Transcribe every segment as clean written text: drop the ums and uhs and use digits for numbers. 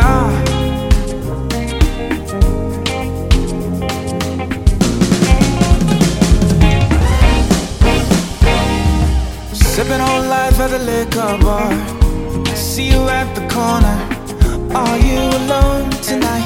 Sipping on life at the liquor bar. I see you at the corner. Are you alone tonight?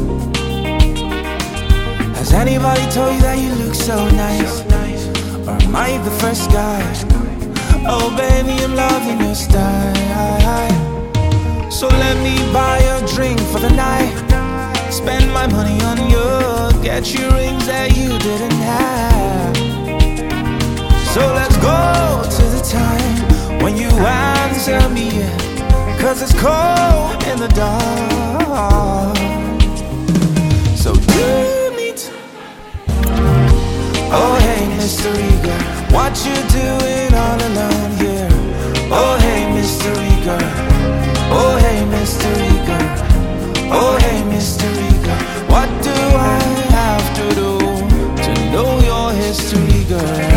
Has anybody told you that you look so nice? Or am I the first guy? Oh baby, I'm loving your style. So let me buy a drink for the night. Spend my money on you. Get you rings that you didn't have. So let's go to the time when you answer me, cause it's cold in the dark. So do you need to... Oh hey mystery girl, what you doing all alone here? Oh hey mystery girl, oh hey mystery girl, oh hey mystery girl, what do I have to do to know your history, girl?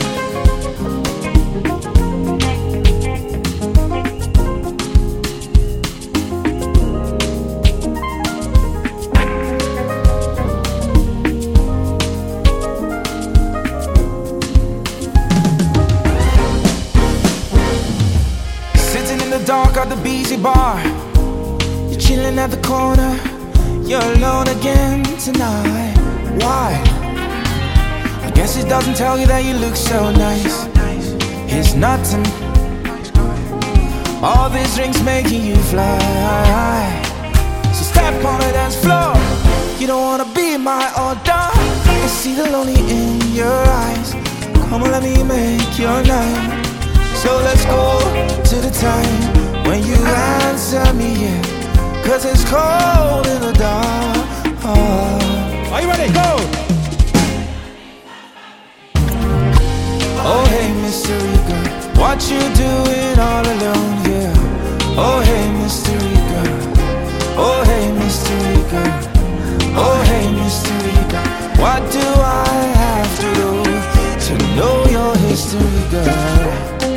Dark at the BZ bar, you're chilling at the corner. You're alone again tonight. Why? I guess it doesn't tell you that you look so nice. He's nothing. All these drinks making you fly. So step on the dance floor. You don't wanna be my order. I see the lonely in your eyes. Come on, let me make your night. So let's go to the time when you answer me, yeah, cause it's cold in the dark. Are you ready? Go! Oh hey mystery girl, what you doing all alone here? Oh hey mystery girl, oh hey mystery girl, oh hey mystery girl, what do I have to do to know your history, girl?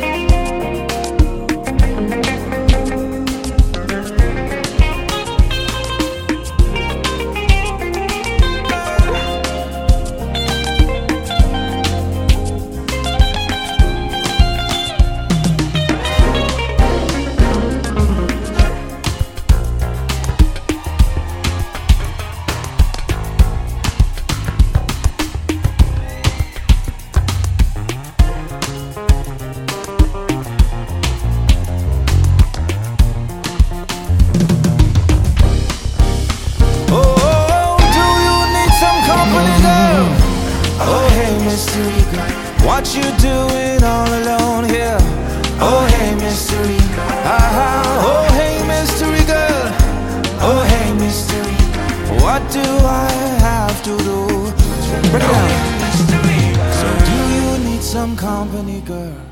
Mystery girl, what you doing all alone here? Oh hey mystery girl, oh hey mystery girl, oh hey mystery girl, what do I have to do? Break it down. So do you need some company, girl?